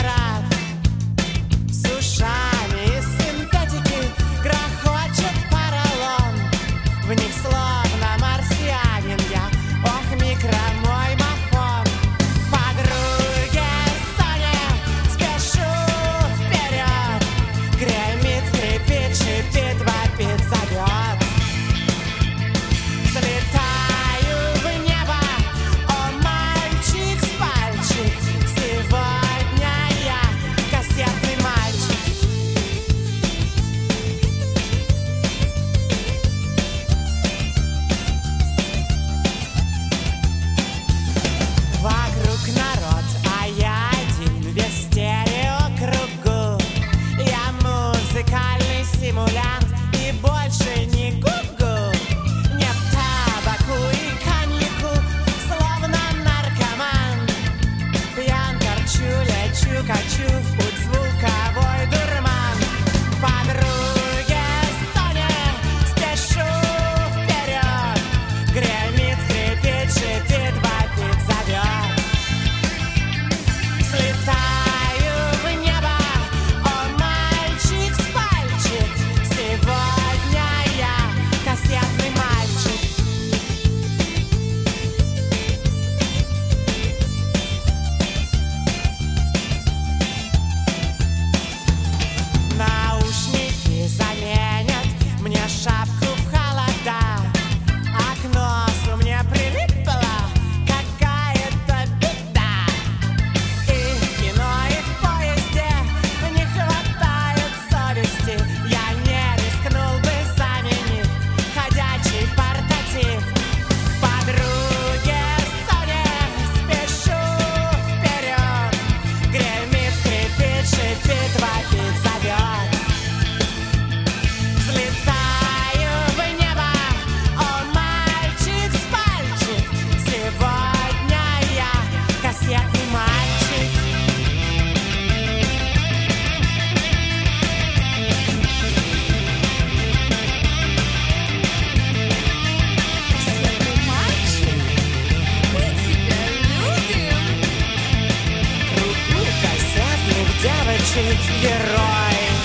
парад с ушами из синтетики, грохочет поролон. В них словно марсианин я, ох, микромой мафон. Подруге Соне спешу вперед, гремит, скрипит, шипит, вопит, зовет. Взлетаю в небо, о, мальчик с пальчик, сегодня я кассетный мальчик. Вокруг народ, а я один, весь в стереокругу. Я музыкальный симулянт и больше не гугу. Нет табаку и коньяку, словно наркоман. Пьян, торчу, лечу, качу, в путь звуковой дурман. Подруге Соне спешу вперед, гремит, скрипит, шипит, вопит, зовет. Взлетаю в небо, о, мальчик с пальчик, сегодня я кассетный мальчик. Наушники заменят мне шапку в холода, а к носу мне прилипла какая-то беда. И в кино, и в поезде не хватает совести. Я не рискнул бы заменить ходячий портатив. Подруге Соне спешу вперед, гремит, скрипит, шипит, вопит, зовет. Взлетаю в небо, о, мальчик с пальчик, сегодня я кассетный мальчик. Кассетный мальчик, мы тебя любим. Крутых кассетных девочек герой.